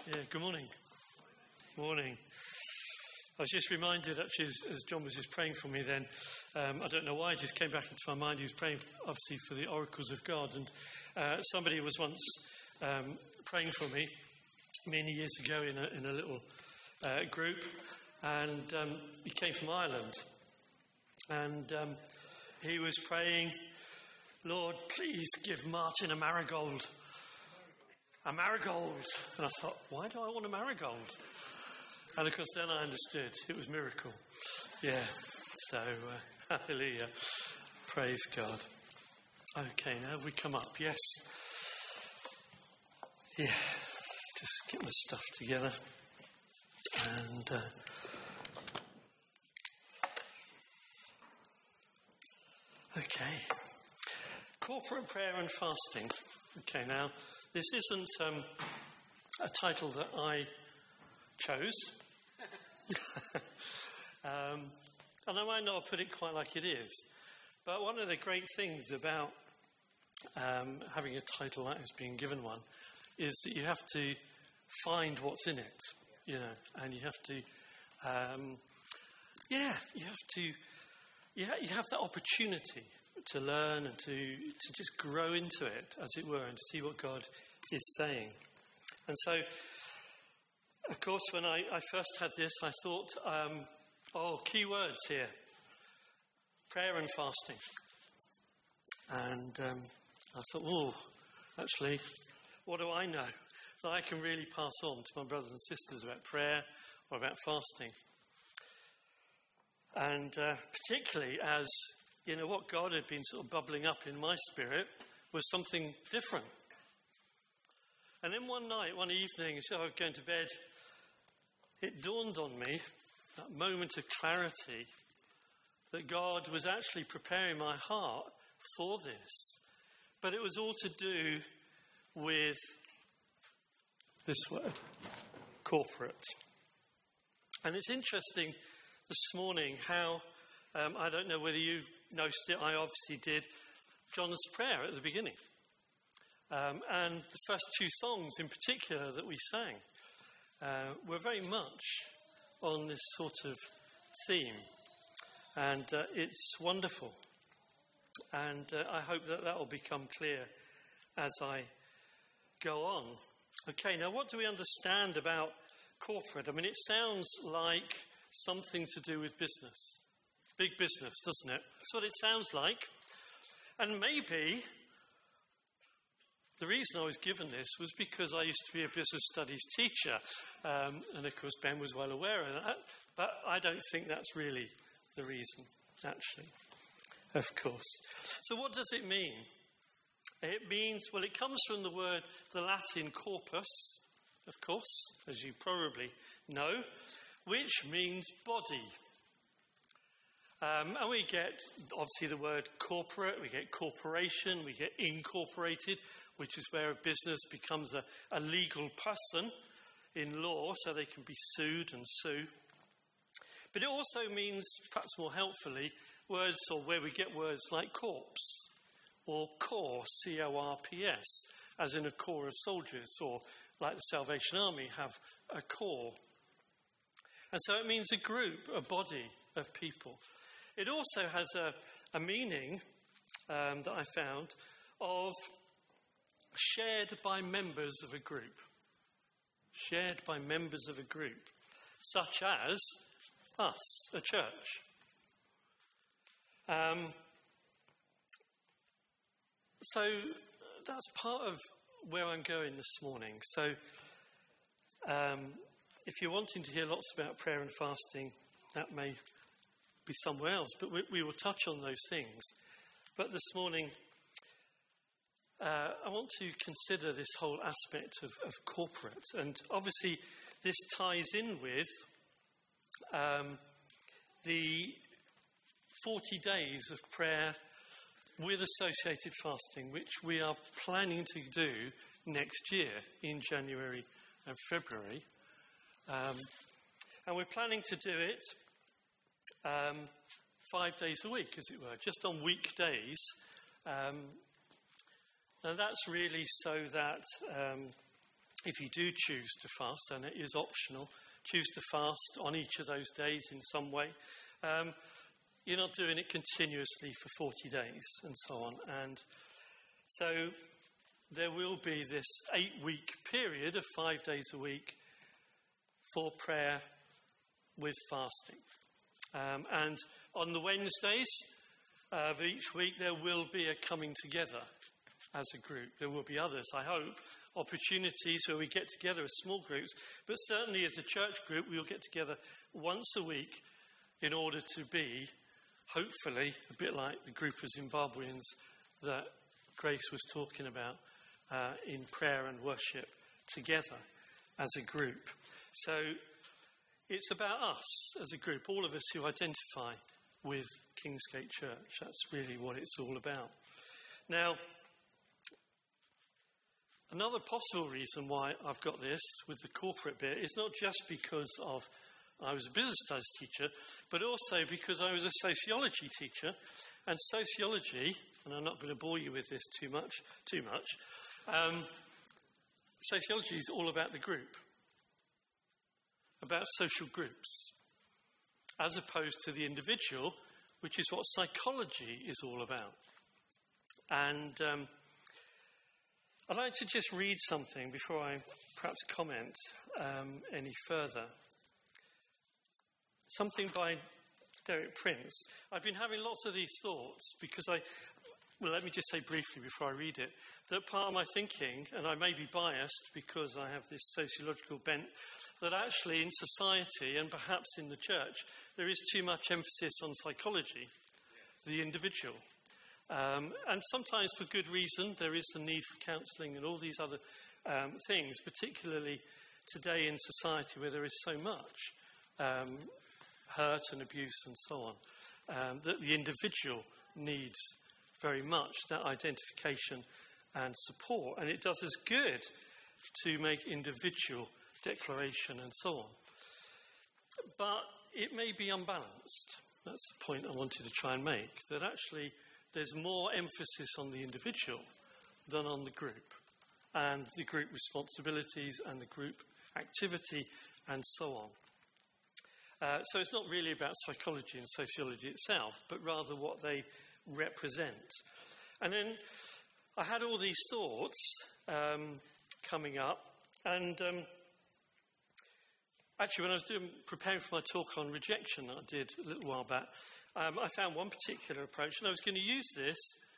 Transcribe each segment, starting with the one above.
Yeah, good morning. Morning. I was just reminded, actually, as John was just praying for me then, I don't know why, it just came back into my mind. He was praying, obviously, for the oracles of God. And somebody was once praying for me many years ago in a little group. And he came from Ireland. And he was praying, "Lord, please give Martin a marigold. A marigold." And I thought, why do I want a marigold? And of course then I understood it was miracle. Yeah, so hallelujah, praise God. Okay, now have we come up? Yes. Yeah, just get my stuff together. And okay, corporate prayer and fasting. Okay, now this isn't a title that I chose. And I might not put it quite like it is. But one of the great things about having a title like this, being given one, is that you have to find what's in it, and you have to, you have that opportunity to learn and to just grow into it, as it were, and to see what God is saying. And so, of course, when I first had this, I thought, key words here: prayer and fasting. And I thought, actually, what do I know that I can really pass on to my brothers and sisters about prayer or about fasting? And particularly as, what God had been sort of bubbling up in my spirit was something different. And then one evening, as I was going to bed, it dawned on me, that moment of clarity, that God was actually preparing my heart for this. But it was all to do with this word, corporate. And it's interesting this morning how, I don't know whether you noticed it, I obviously did, John's prayer at the beginning. And the first two songs in particular that we sang were very much on this sort of theme. And it's wonderful. And I hope that will become clear as I go on. Okay, now what do we understand about corporate? I mean, it sounds like something to do with business. Big business, doesn't it? That's what it sounds like. And maybe the reason I was given this was because I used to be a business studies teacher. And of course, Ben was well aware of that. But I don't think that's really the reason, actually, of course. So what does it mean? It means, well, it comes from the Latin corpus, of course, as you probably know, which means body. And we get, obviously, the word corporate, we get corporation, we get incorporated, which is where a business becomes a legal person in law, so they can be sued and sue. But it also means, perhaps more helpfully, words, or where we get words like corps, or corps, C-O-R-P-S, as in a corps of soldiers, or like the Salvation Army have a corps. And so it means a group, a body of people. It also has a meaning that I found of shared by members of a group. Shared by members of a group, such as us, a church. So that's part of where I'm going this morning. So if you're wanting to hear lots about prayer and fasting, that may be somewhere else, but we will touch on those things. But this morning, I want to consider this whole aspect of corporate. And obviously, this ties in with the 40 days of prayer with associated fasting, which we are planning to do next year in January and February. And we're planning to do it 5 days a week, as it were, just on weekdays. And that's really so that if you do choose to fast, and it is optional, choose to fast on each of those days in some way, you're not doing it continuously for 40 days and so on. And so there will be this 8-week period of 5 days a week for prayer with fasting. And on the Wednesdays of each week, there will be a coming together as a group. There will be others, I hope, opportunities where we get together as small groups, but certainly as a church group, we'll get together once a week in order to be, hopefully, a bit like the group of Zimbabweans that Grace was talking about in prayer and worship together as a group. So it's about us as a group, all of us who identify with Kingsgate Church. That's really what it's all about. Now, another possible reason why I've got this with the corporate bit is not just because I was a business studies teacher, but also because I was a sociology teacher. And sociology, and I'm not going to bore you with this too much, sociology is all about the group, about social groups, as opposed to the individual, which is what psychology is all about. And I'd like to just read something before I perhaps comment any further. Something by Derek Prince. I've been having lots of these thoughts because let me just say briefly before I read it, that part of my thinking, and I may be biased because I have this sociological bent, that actually in society and perhaps in the church, there is too much emphasis on psychology, the individual. And sometimes for good reason, there is the need for counselling and all these other things, particularly today in society where there is so much hurt and abuse and so on, that the individual needs very much that identification and support. And it does us good to make individual declaration and so on. But it may be unbalanced. That's the point I wanted to try and make, that actually there's more emphasis on the individual than on the group, and the group responsibilities and the group activity and so on. So it's not really about psychology and sociology itself, but rather what they represent. And then I had all these thoughts coming up, and actually when I was preparing for my talk on rejection that I did a little while back, I found one particular approach, and I was going to use this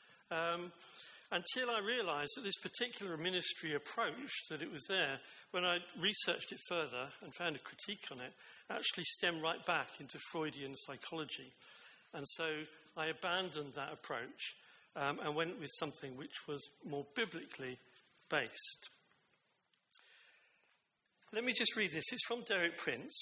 until I realised that this particular ministry approach, that it was there, when I researched it further and found a critique on it, actually stemmed right back into Freudian psychology. And so I abandoned that approach and went with something which was more biblically based. Let me just read this. It's from Derek Prince.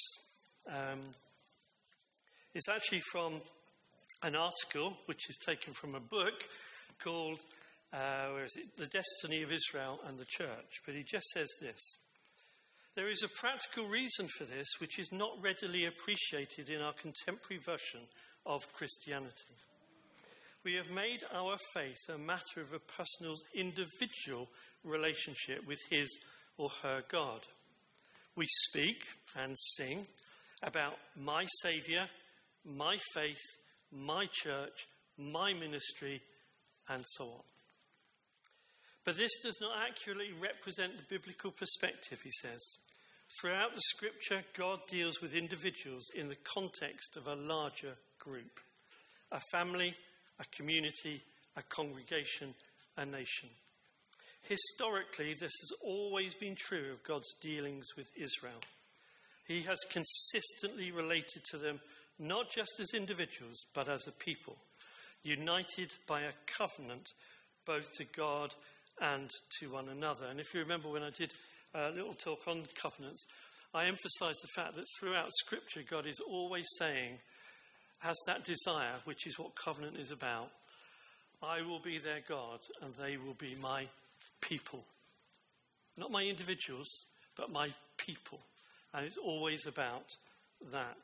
It's actually from an article which is taken from a book called The Destiny of Israel and the Church. But he just says this: there is a practical reason for this which is not readily appreciated in our contemporary version of Christianity. We have made our faith a matter of a person's individual relationship with his or her God. We speak and sing about my Saviour, my faith, my church, my ministry, and so on. But this does not accurately represent the biblical perspective, he says. Throughout the scripture, God deals with individuals in the context of a larger group, a family, a community, a congregation, a nation. Historically, this has always been true of God's dealings with Israel. He has consistently related to them not just as individuals, but as a people, united by a covenant both to God and to one another. And if you remember when I did a little talk on covenants, I emphasised the fact that throughout Scripture, God is always saying, has that desire, which is what covenant is about. I will be their God and they will be my people. Not my individuals, but my people. And it's always about that.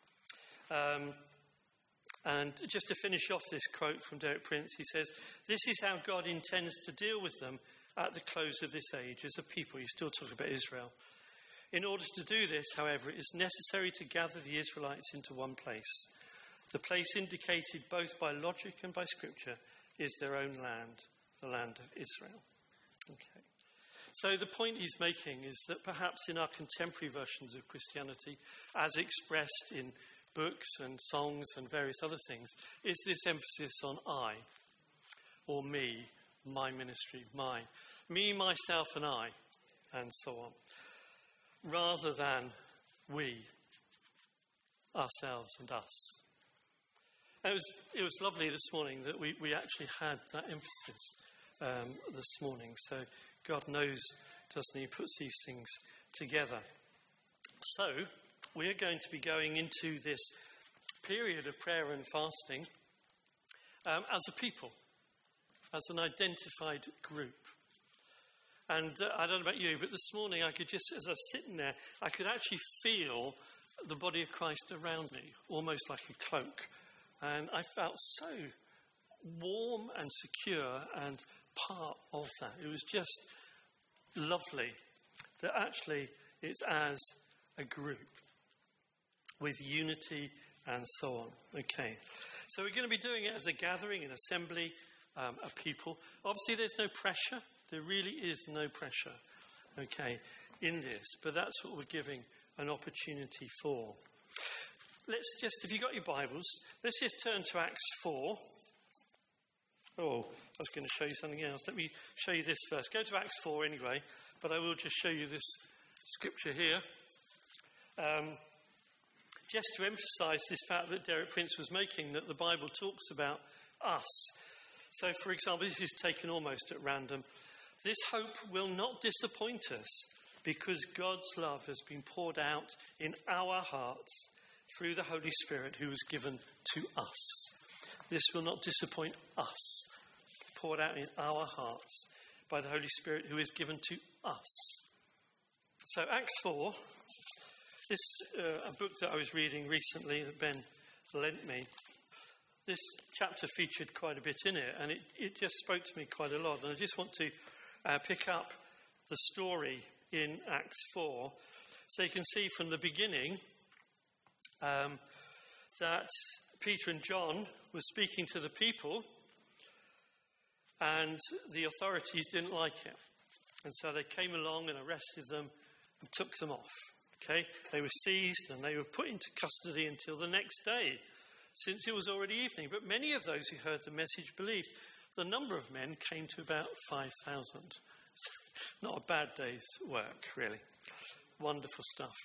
And just to finish off this quote from Derek Prince, he says, this is how God intends to deal with them at the close of this age as a people. You still talk about Israel. In order to do this, however, it is necessary to gather the Israelites into one place. The place indicated both by logic and by scripture is their own land, the land of Israel. Okay. So the point he's making is that perhaps in our contemporary versions of Christianity, as expressed in books and songs and various other things, is this emphasis on I, or me, my ministry, me, myself and I, and so on, rather than we, ourselves and us. It was lovely this morning that we actually had that emphasis this morning. So God knows, doesn't he? He puts these things together. So we are going to be going into this period of prayer and fasting as a people, as an identified group. And I don't know about you, but this morning I could just, as I was sitting there, I could actually feel the body of Christ around me, almost like a cloak. And I felt so warm and secure and part of that. It was just lovely that actually it's as a group with unity and so on. Okay, so we're going to be doing it as a gathering, an assembly of people. Obviously there's no pressure. There really is no pressure, okay, in this. But that's what we're giving an opportunity for. Let's just, if you've got your Bibles, let's just turn to Acts 4. Oh, I was going to show you something else. Let me show you this first. Go to Acts 4 anyway, but I will just show you this scripture here. Just to emphasise this fact that Derek Prince was making, that the Bible talks about us. So, for example, this is taken almost at random. This hope will not disappoint us because God's love has been poured out in our hearts through the Holy Spirit who was given to us. This will not disappoint us, poured out in our hearts by the Holy Spirit who is given to us. So Acts 4, this a book that I was reading recently that Ben lent me. This chapter featured quite a bit in it, and it just spoke to me quite a lot. And I just want to pick up the story in Acts 4. So you can see from the beginning that Peter and John were speaking to the people, and the authorities didn't like it. And so they came along and arrested them and took them off. Okay, they were seized and they were put into custody until the next day, since it was already evening. But many of those who heard the message believed. The number of men came to about 5,000. Not a bad day's work, really. Wonderful stuff.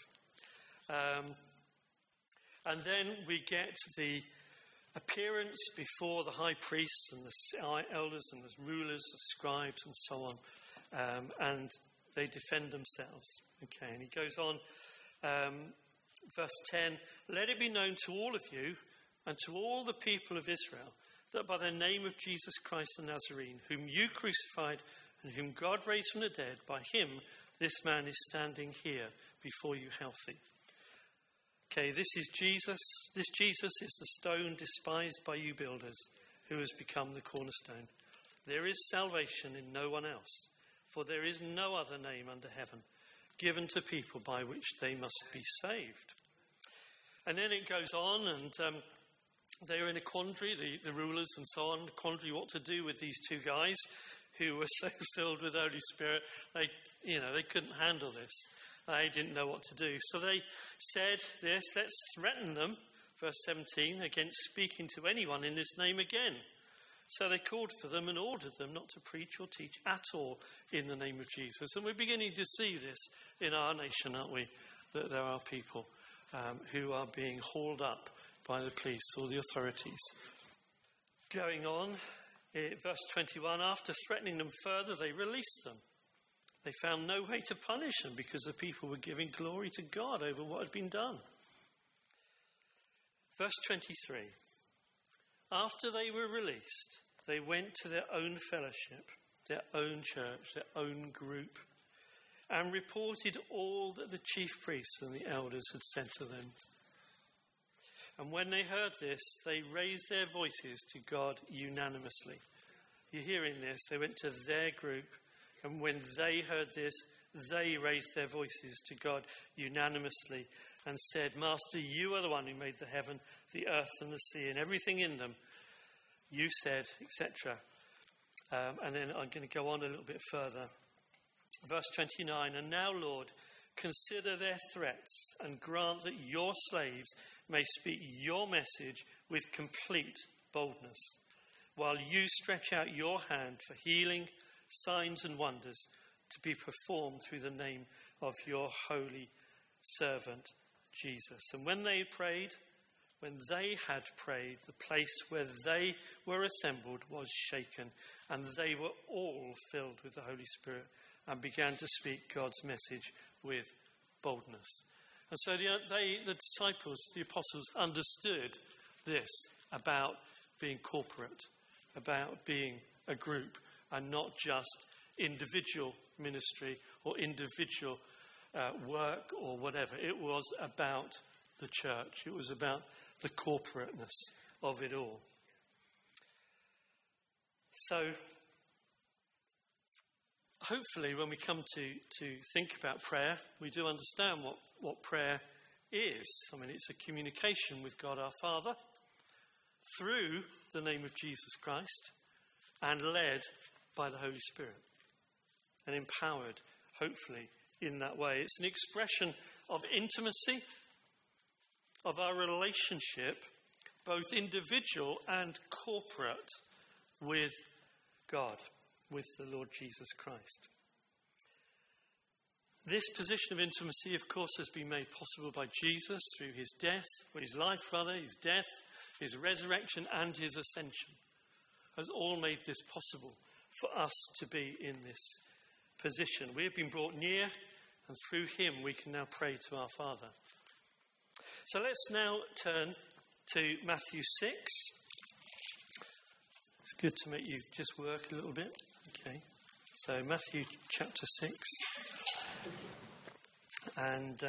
And then we get the appearance before the high priests and the elders and the rulers, the scribes and so on. And they defend themselves. Okay, and he goes on, verse 10, let it be known to all of you and to all the people of Israel that by the name of Jesus Christ the Nazarene, whom you crucified and whom God raised from the dead, by him this man is standing here before you healthy. Okay, this is Jesus. This Jesus is the stone despised by you builders, who has become the cornerstone. There is salvation in no one else, for there is no other name under heaven given to people by which they must be saved. And then it goes on, and they were in a quandary, the rulers and so on, a quandary what to do with these two guys who were so filled with the Holy Spirit. They couldn't handle this. They didn't know what to do. So they said this, let's threaten them, verse 17, against speaking to anyone in his name again. So they called for them and ordered them not to preach or teach at all in the name of Jesus. And we're beginning to see this in our nation, aren't we? That there are people who are being hauled up by the police or the authorities. Going on, verse 21, after threatening them further, they released them. They found no way to punish them because the people were giving glory to God over what had been done. Verse 23, after they were released, they went to their own fellowship, their own church, their own group, and reported all that the chief priests and the elders had said to them. And when they heard this, they raised their voices to God unanimously. You're hearing this. They went to their group, And when they heard this, they raised their voices to God unanimously and said, Master, you are the one who made the heaven, the earth and the sea and everything in them. You said, etc. And then I'm going to go on a little bit further. Verse 29, and now, Lord, consider their threats and grant that your slaves may speak your message with complete boldness, while you stretch out your hand for healing, signs and wonders to be performed through the name of your holy servant, Jesus. And when they had prayed, the place where they were assembled was shaken, and they were all filled with the Holy Spirit and began to speak God's message with boldness. And so the disciples, the apostles, understood this about being corporate, about being a group, and not just individual ministry or individual work or whatever. It was about the church. It was about the corporateness of it all. So, hopefully when we come to think about prayer, we do understand what prayer is. I mean, it's a communication with God our Father through the name of Jesus Christ and led by the Holy Spirit and empowered, hopefully, in that way. It's an expression of intimacy, of our relationship, both individual and corporate, with God, with the Lord Jesus Christ. This position of intimacy, of course, has been made possible by Jesus through his death, his resurrection and his ascension. Has all made this possible for us to be in this position. We have been brought near, and through him we can now pray to our Father. So let's now turn to Matthew 6. It's good to make you just work a little bit. Okay. So Matthew chapter 6. And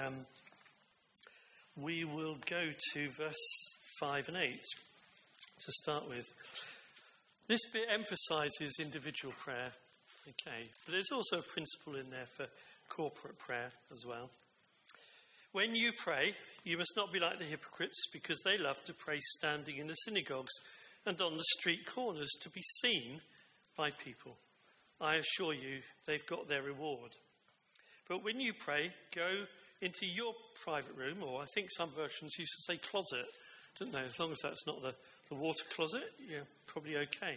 we will go to verse 5 and 8 to start with. This bit emphasises individual prayer. Okay. But there's also a principle in there for corporate prayer as well. When you pray, you must not be like the hypocrites, because they love to pray standing in the synagogues and on the street corners to be seen by people. I assure you, they've got their reward. But when you pray, go into your private room, or I think some versions used to say closet, didn't they? As long as that's not the water closet, you're probably okay.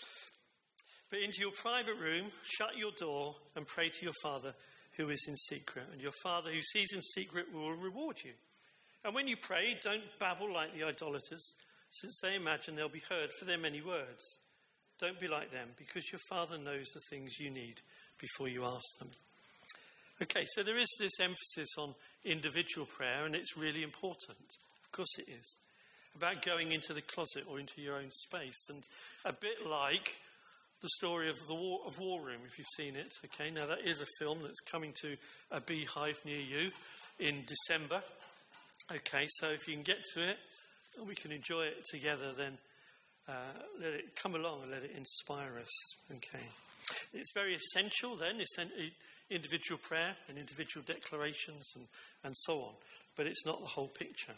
But into your private room, shut your door and pray to your Father who is in secret, and your Father who sees in secret will reward you. And when you pray, don't babble like the idolaters, since they imagine they'll be heard for their many words. Don't be like them, because your Father knows the things you need before you ask them. Okay, so there is this emphasis on individual prayer, and it's really important. Of course it is. About going into the closet or into your own space, and a bit like the story of War Room, if you've seen it. Okay, now that is a film that's coming to a beehive near you in December. Okay, so if you can get to it and we can enjoy it together, then let it come along and let it inspire us. Okay, it's very essential then, individual prayer and individual declarations and so on, but it's not the whole picture.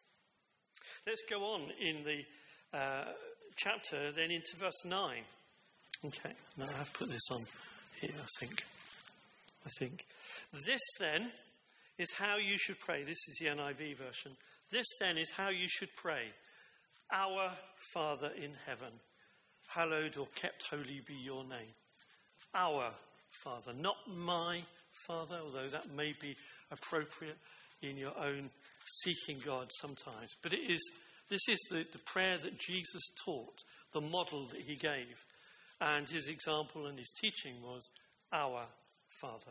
Let's go on in the chapter then into verse 9. Okay, now I have put this on here, I think. This then is how you should pray. This is the NIV version. This then is how you should pray. Our Father in heaven, hallowed or kept holy be your name. Our Father, not my Father, although that may be appropriate in your own seeking God sometimes. But this is the prayer that Jesus taught, the model that he gave. And his example and his teaching was our Father.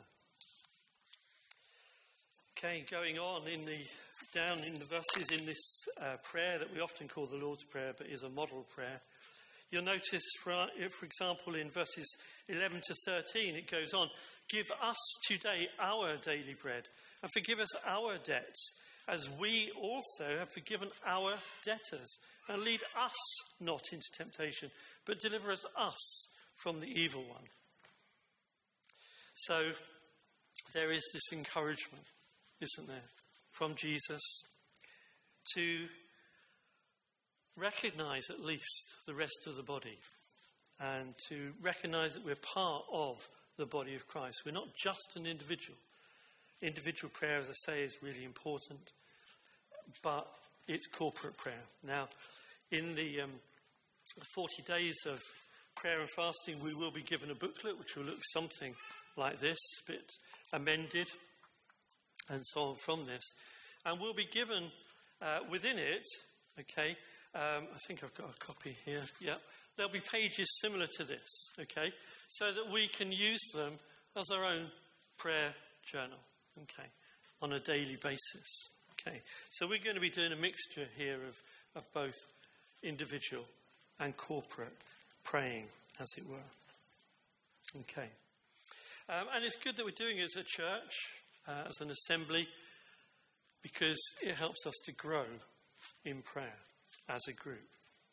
Okay, going on down in the verses in this prayer that we often call the Lord's Prayer, but is a model prayer. You'll notice, for example, in verses 11 to 13, it goes on, give us today our daily bread, and forgive us our debts, as we also have forgiven our debtors. And lead us not into temptation, but deliver us from the evil one. So there is this encouragement, isn't there, from Jesus to recognize at least the rest of the body and to recognize that we're part of the body of Christ. We're not just an individual. Individual prayer, as I say, is really important, but it's corporate prayer. Now, in the 40 days of prayer and fasting, we will be given a booklet which will look something like this, a bit amended and so on from this. And we'll be given within it, okay, I think I've got a copy here, yeah. There'll be pages similar to this, okay, so that we can use them as our own prayer journal, okay, on a daily basis, okay. So we're going to be doing a mixture here of both individual and corporate praying, as it were, okay. And it's good that we're doing it as a church, as an assembly, because it helps us to grow in prayer as a group.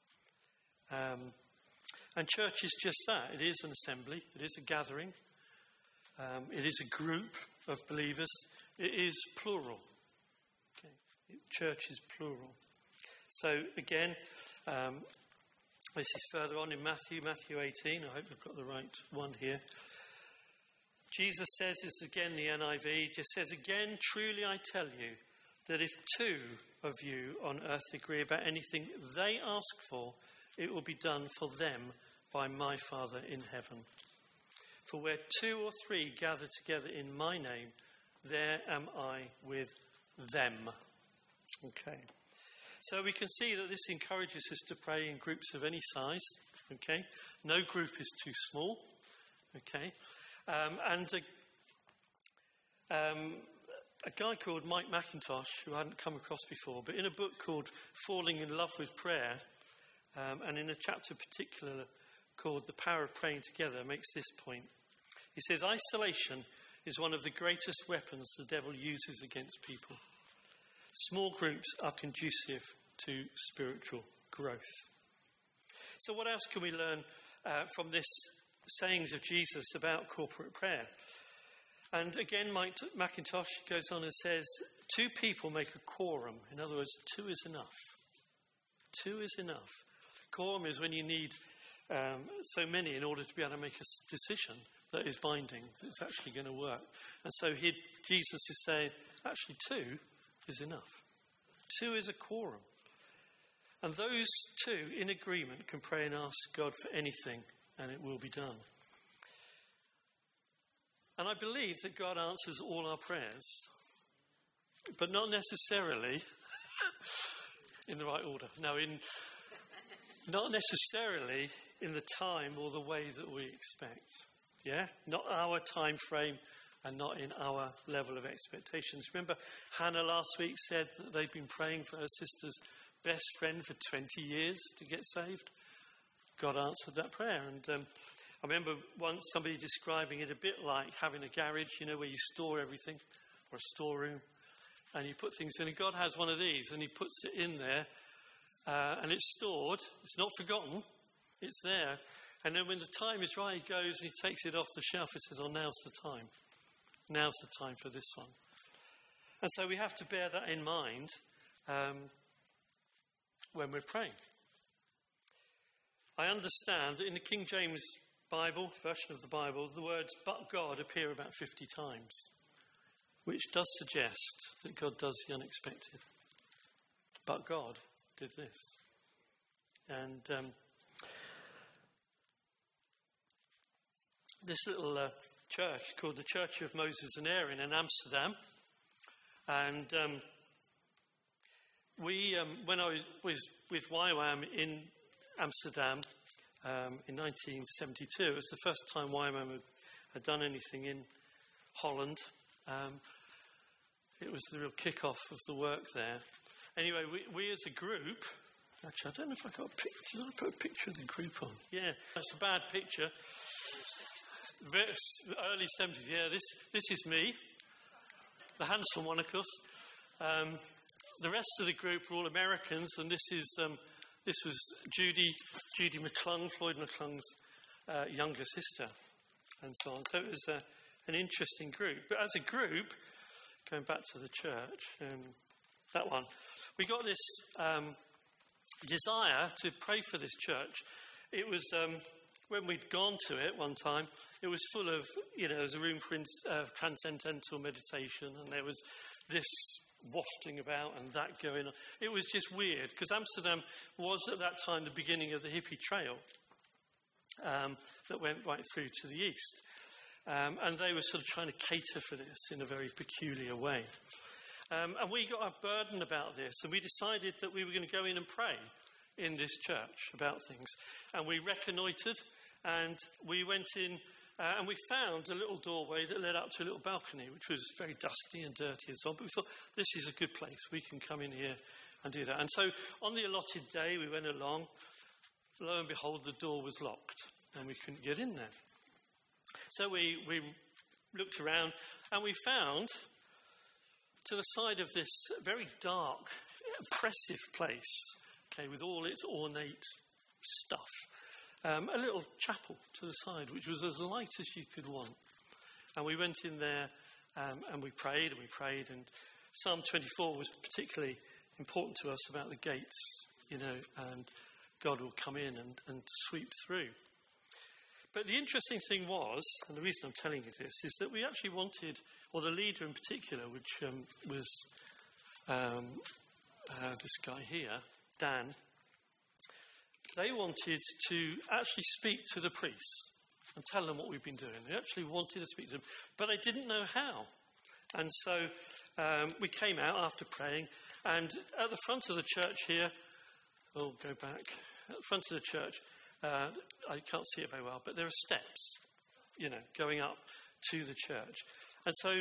And church is just that. It is an assembly. It is a gathering. It is a group of believers. It is plural. Okay. Church is plural. So again, this is further on in Matthew 18. I hope I've got the right one here. Jesus says, this is again the NIV, just says again, truly I tell you that if two of you on earth agree about anything they ask for, it will be done for them by my Father in heaven. For where 2 or 3 gather together in my name, there am I with them. Okay. So we can see that this encourages us to pray in groups of any size. Okay. No group is too small. Okay. And a guy called Mike McIntosh, who I hadn't come across before, but in a book called Falling in Love with Prayer, and in a chapter particular called The Power of Praying Together, makes this point. He says, isolation is one of the greatest weapons the devil uses against people. Small groups are conducive to spiritual growth. So what else can we learn from this sayings of Jesus about corporate prayer? And again, Mike McIntosh goes on and says, 2 people make a quorum. In other words, 2 is enough. 2 is enough. Quorum is when you need so many in order to be able to make a decision that is binding, that's actually going to work. And so Jesus is saying, actually 2 is enough. 2 is a quorum. And those 2 in agreement can pray and ask God for anything, and it will be done. And I believe that God answers all our prayers, but not necessarily in the right order. No, not necessarily in the time or the way that we expect. Yeah? Not our time frame and not in our level of expectations. Remember, Hannah last week said that they'd been praying for her sister's best friend for 20 years to get saved. God answered that prayer. And I remember once somebody describing it a bit like having a garage, where you store everything, or a storeroom, and you put things in. And God has one of these, and he puts it in there, and it's stored. It's not forgotten. It's there. And then when the time is right, he goes and he takes it off the shelf and says, now's the time. Now's the time for this one. And so we have to bear that in mind when we're praying. I understand that in the King James Bible, version of the Bible, the words "but God" appear about 50 times, which does suggest that God does the unexpected. But God did this. And this little church called the Church of Moses and Aaron in Amsterdam. And when I was with YWAM in Amsterdam in 1972, it was the first time YWAM had done anything in Holland. It was the real kick-off of the work there. Anyway, we as a group, actually, I don't know if I got a picture. Did I put a picture of the group on? Yeah, that's a bad picture. Early 70s, yeah, this is me, the handsome one, of course. The rest of the group are all Americans, and this was Judy McClung, Floyd McClung's younger sister, and so on. So it was an interesting group. But as a group, going back to the church, that one, we got this desire to pray for this church. It was, when we'd gone to it one time, it was full of, there was a room for transcendental meditation, and there was this wafting about and that going on. It was just weird, because Amsterdam was at that time the beginning of the hippie trail that went right through to the east. And they were sort of trying to cater for this in a very peculiar way. And we got a burden about this, and we decided that we were going to go in and pray in this church about things. And we reconnoitred, and we went in, and we found a little doorway that led up to a little balcony, which was very dusty and dirty and so on. But we thought, this is a good place. We can come in here and do that. And so on the allotted day, we went along. Lo and behold, the door was locked, and we couldn't get in there. So we looked around, and we found, to the side of this very dark, oppressive place, with all its ornate stuff, a little chapel to the side, which was as light as you could want. And we went in there, and we prayed, and Psalm 24 was particularly important to us about the gates, and God will come in and sweep through. But the interesting thing was, and the reason I'm telling you this, is that we actually wanted, or the leader in particular, which was this guy here, Dan, they wanted to actually speak to the priests and tell them what we've been doing. They actually wanted to speak to them, but they didn't know how. And so we came out after praying, and at the front of the church here, go back, at the front of the church, I can't see it very well, but there are steps, going up to the church. And so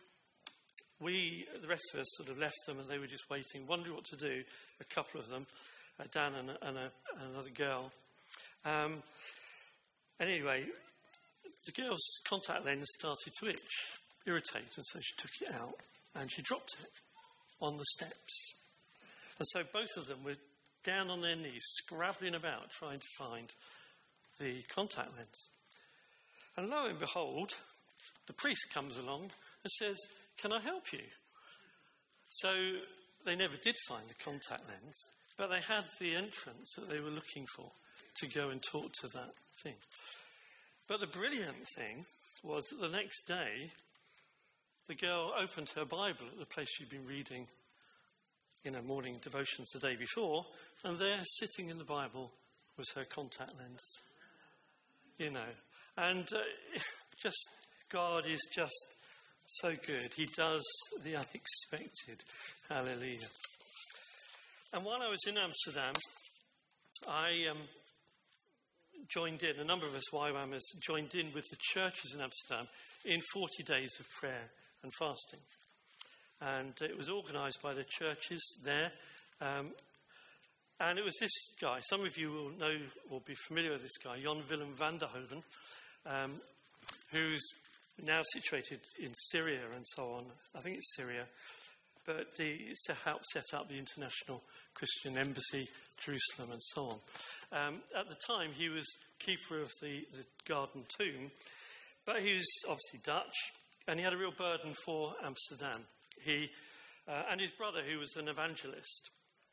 the rest of us sort of left them, and they were just waiting, wondering what to do, a couple of them, Dan and another girl. And anyway, the girl's contact lens started to irritate, and so she took it out, and she dropped it on the steps. And so both of them were down on their knees, scrabbling about, trying to find the contact lens. And lo and behold, the priest comes along and says, "Can I help you?" So they never did find the contact lens, but they had the entrance that they were looking for to go and talk to that thing. But the brilliant thing was that the next day, the girl opened her Bible at the place she'd been reading morning devotions the day before, and there, sitting in the Bible, was her contact lens. And just, God is just so good. He does the unexpected. Hallelujah. And while I was in Amsterdam, I joined in, a number of us YWAMers joined in with the churches in Amsterdam in 40 days of prayer and fasting. And it was organised by the churches there. And it was this guy, some of you will know or be familiar with this guy, Jan Willem van der Hoven, who's now situated in Syria and so on. I think it's Syria. But he helped set up the International Christian Embassy, Jerusalem, and so on. At the time, he was keeper of the Garden Tomb, but he was obviously Dutch, and he had a real burden for Amsterdam. He and his brother, who was an evangelist.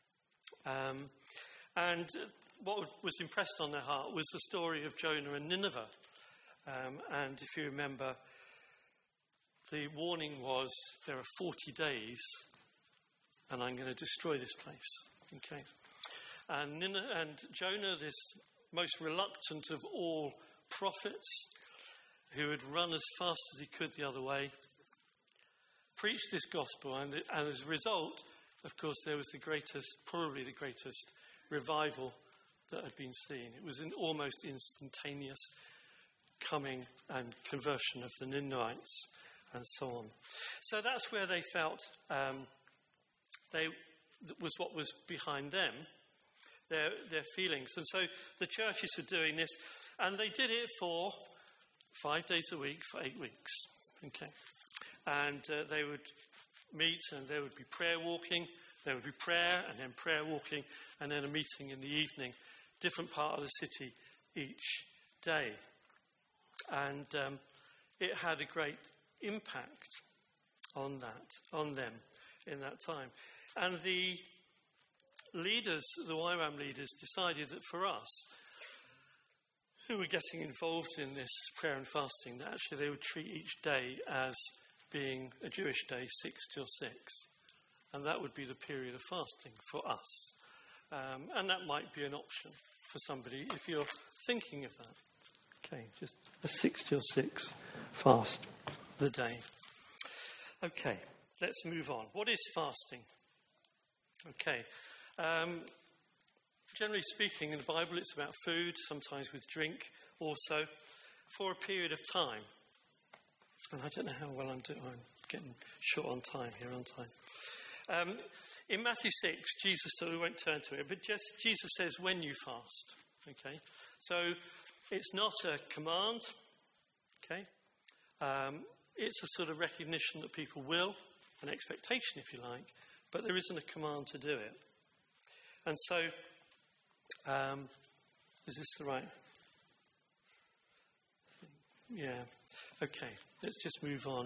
And what was impressed on their heart was the story of Jonah and Nineveh. And if you remember, the warning was, there are 40 days and I'm going to destroy this place. Okay. And Jonah, this most reluctant of all prophets, who had run as fast as he could the other way, preached this gospel, and as a result, of course, there was probably the greatest revival that had been seen. It was an almost instantaneous coming and conversion of the Ninevites and so on. So that's where they felt was what was behind them, their feelings. And so the churches were doing this, and they did it for 5 days a week for 8 weeks. Okay. And they would meet, and there would be prayer walking. There would be prayer, and then prayer walking, and then a meeting in the evening, different part of the city each day. And it had a great impact on them in that time. And the leaders, the YWAM leaders, decided that for us, who were getting involved in this prayer and fasting, that actually they would treat each day as being a Jewish day, 6 till 6. And that would be the period of fasting for us. And that might be an option for somebody if you're thinking of that. Okay, just a 6 till 6 fast the day. Okay, let's move on. What is fasting? Okay, generally speaking in the Bible it's about food, sometimes with drink also, for a period of time. And I don't know how well I'm doing. I'm getting short on time here, aren't I? In Matthew 6, Jesus, so we won't turn to it, but just Jesus says when you fast. Okay, so it's not a command. Okay, it's a sort of recognition that people will, an expectation if you like, but there isn't a command to do it. And so, is this the right thing? Yeah. Okay, let's just move on.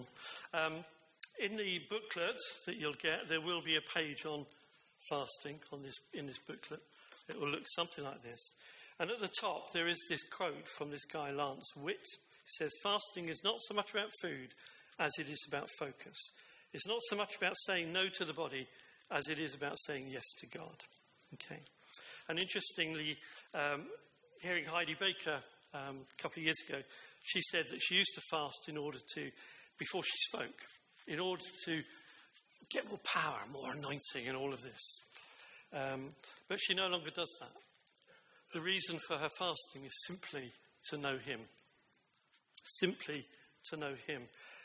In the booklet that you'll get, there will be a page on fasting in this booklet. It will look something like this. And at the top, there is this quote from this guy, Lance Witt. He says, fasting is not so much about food as it is about focus. It's not so much about saying no to the body as it is about saying yes to God. Okay. And interestingly, hearing Heidi Baker a couple of years ago, she said that she used to fast in order to, before she spoke, in order to get more power, more anointing and all of this. But she no longer does that. The reason for her fasting is simply to know him. Simply to know him.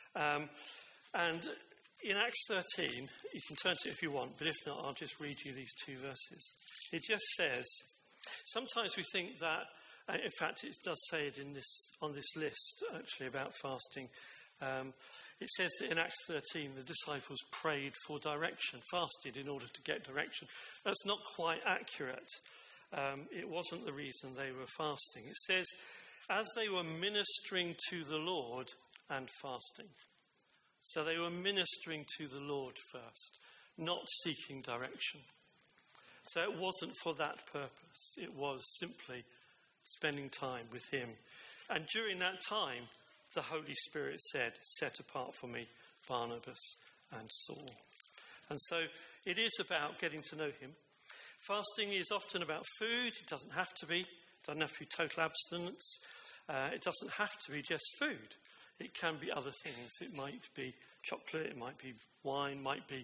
And in Acts 13, you can turn to it if you want, but if not, I'll just read you these two verses. It just says, sometimes we think that, in fact, it does say it on this list, actually, about fasting. It says that in Acts 13, the disciples prayed for direction, fasted in order to get direction. That's not quite accurate. It wasn't the reason they were fasting. It says, as they were ministering to the Lord and fasting. So they were ministering to the Lord first, not seeking direction. So it wasn't for that purpose. It was simply spending time with him. And during that time, the Holy Spirit said, set apart for me Barnabas and Saul. And so it is about getting to know him. Fasting is often about food. It doesn't have to be. It doesn't have to be total abstinence. It doesn't have to be just food. It can be other things. It might be chocolate, it might be wine, might be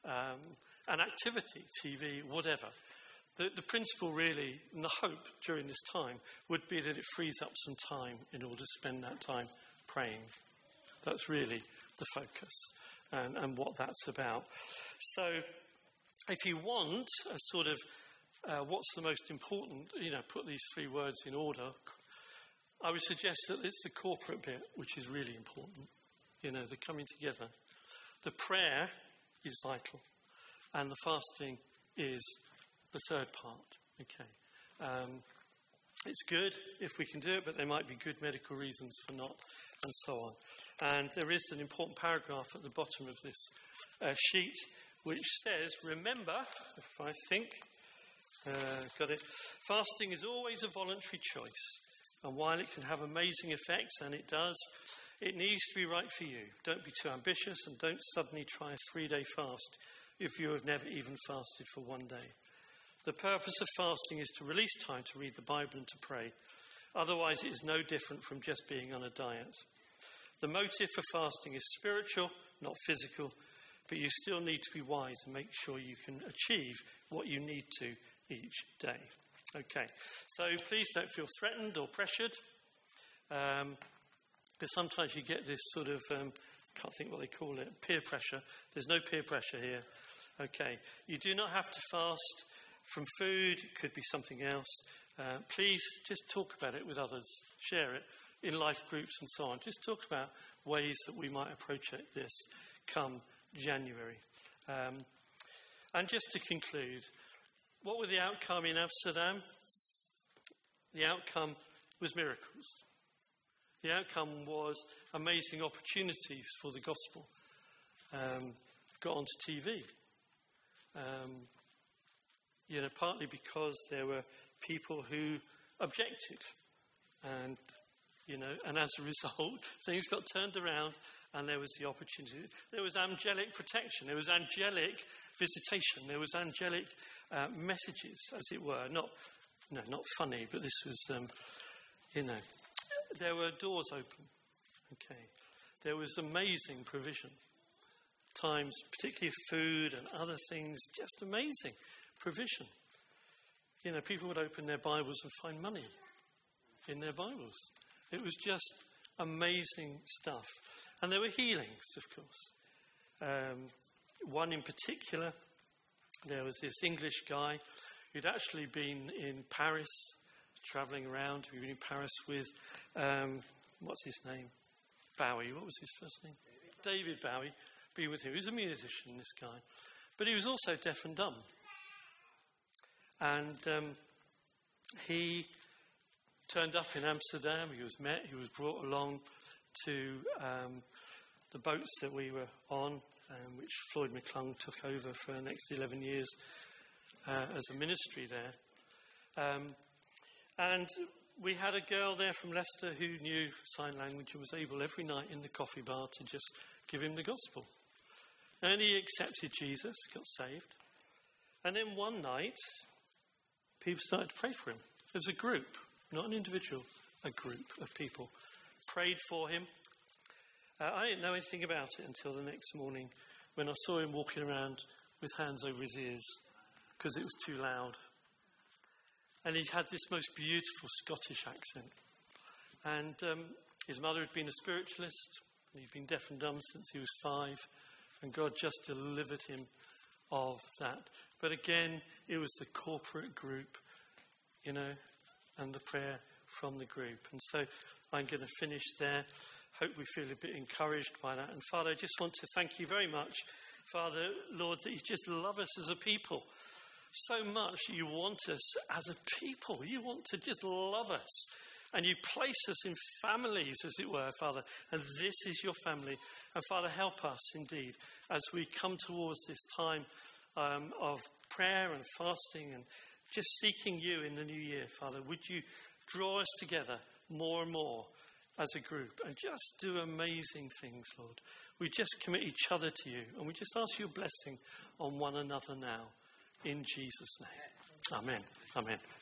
an activity, TV, whatever. The principle really, and the hope during this time, would be that it frees up some time in order to spend that time praying. That's really the focus and what that's about. So if you want a sort of what's the most important, put these three words in order, I would suggest that it's the corporate bit, which is really important. The coming together. The prayer is vital. And the fasting is the third part. Okay. It's good if we can do it, but there might be good medical reasons for not, and so on. And there is an important paragraph at the bottom of this sheet, which says, remember, if I think, got it, fasting is always a voluntary choice. And while it can have amazing effects, and it does, it needs to be right for you. Don't be too ambitious and don't suddenly try a 3-day fast if you have never even fasted for 1 day. The purpose of fasting is to release time to read the Bible and to pray. Otherwise, it is no different from just being on a diet. The motive for fasting is spiritual, not physical, but you still need to be wise and make sure you can achieve what you need to each day. Okay, so please don't feel threatened or pressured, because sometimes you get this sort of, can't think what they call it, peer pressure. There's no peer pressure here. Okay, you do not have to fast from food. It could be something else. Please just talk about it with others. Share it in life groups and so on. Just talk about ways that we might approach this come January. And just to conclude, what were the outcome in Amsterdam? The outcome was miracles. The outcome was amazing opportunities for the gospel. Got onto TV. Partly because there were people who objected. And as a result, things got turned around and there was the opportunity. There was angelic protection. There was angelic visitation. There was angelic messages, as it were. Not funny, but this was, there were doors open. Okay. There was amazing provision. Times, particularly food and other things, just amazing provision. People would open their Bibles and find money in their Bibles. It was just amazing stuff. And there were healings, of course. One in particular, there was this English guy who'd actually been in Paris, travelling around. We've been in Paris with, what's his name? Bowie. What was his first name? David Bowie. Been with him. He was a musician, this guy. But he was also deaf and dumb. And he turned up in Amsterdam. He was brought along to the boats that we were on, which Floyd McClung took over for the next 11 years as a ministry there. And we had a girl there from Leicester who knew sign language and was able every night in the coffee bar to just give him the gospel. And he accepted Jesus, got saved. And then one night, people started to pray for him. It was a group, not an individual, a group of people. Prayed for him. I didn't know anything about it until the next morning when I saw him walking around with hands over his ears because it was too loud. And he had this most beautiful Scottish accent. And his mother had been a spiritualist. And he'd been deaf and dumb since he was 5. And God just delivered him of that. But again, it was the corporate group, and the prayer from the group. And so I'm going to finish there. Hope we feel a bit encouraged by that. And Father, I just want to thank you very much, Father, Lord, that you just love us as a people. So much you want us as a people. You want to just love us. And you place us in families, as it were, Father. And this is your family. And Father, help us indeed as we come towards this time of prayer and fasting and just seeking you in the new year, Father. Would you draw us together more and more as a group and just do amazing things, Lord. We just commit each other to you and we just ask your blessing on one another now. In Jesus' name. Amen. Amen.